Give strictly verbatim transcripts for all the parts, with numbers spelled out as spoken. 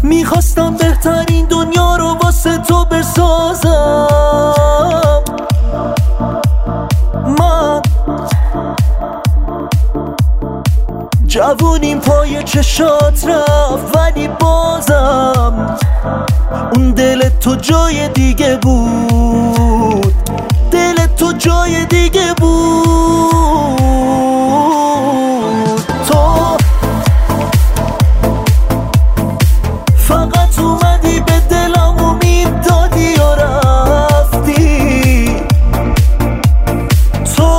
میخواستم بهترین دنیا رو واسه تو بسازم. من جوونیم پای چشات رفت، ولی بازم اون دل تو جای دیگه بود، دل تو جای دیگه بود. تو فقط اومدی به دلم امید دادی و رفتی. تو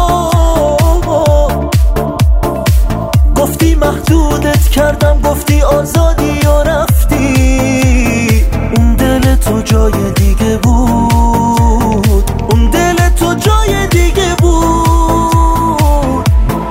گفتی محدودت کردم، گفتی آزادی و رفتی. اون دل تو جای دیگه بود، اون دل تو جای دیگه بود.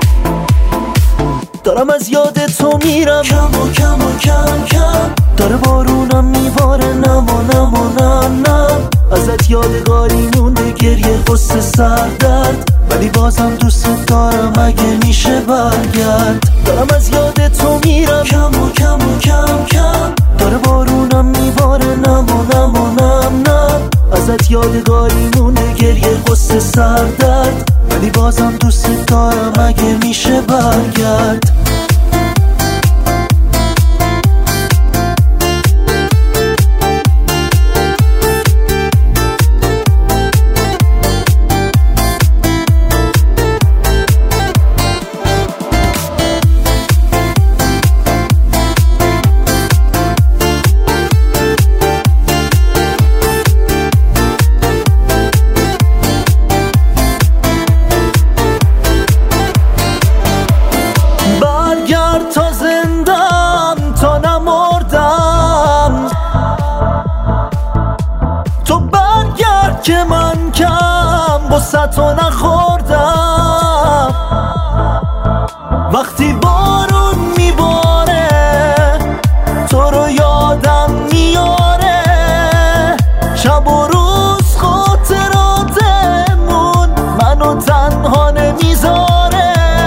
دارم از یاد تو میرم کم و کم و کم کم، داره بارونم میباره نم و نم و نم نم. ازت یادگاری مونده گریه غصه سردرد، ولی بازم دوست دارم اگه میشه برگرد. دارم از یاد تو میرم کم و کم و کم کم، داره بارونم میباره نم و نم و نم نم. ازت یادگاری مونده گریه غصه سردرد، ولی بازم دوست دارم اگه میشه برگرد. تا زندم تا نمردم، تو برگرد که من کم بسه تو نخوردم. وقتی بارون میباره تو رو یادم میاره، شب و روز خاطراتمون منو تنها نمیذاره.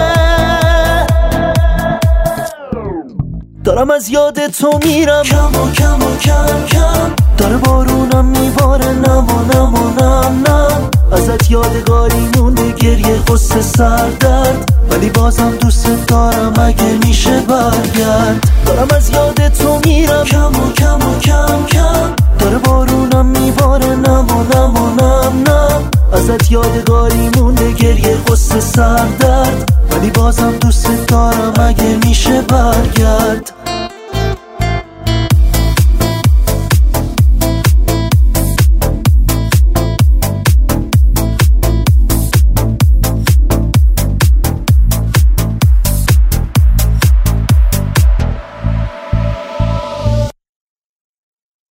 دارم از یاد تو میرم کم و کم و کم کم، داره بارونم میباره نم و نم و نم نم. ازت یادگاری مونده گریه غصه سردرد، ولی بازم دوست دارم اگه میشه برگرد. دارم از یاد تو میرم کم و کم و کم کم، داره بارونم میباره نم و نم و نم نم. ازت یادگاری مونده گریه غصه سردرد، ولی بازم دوست دارم اگه میشه برگرد.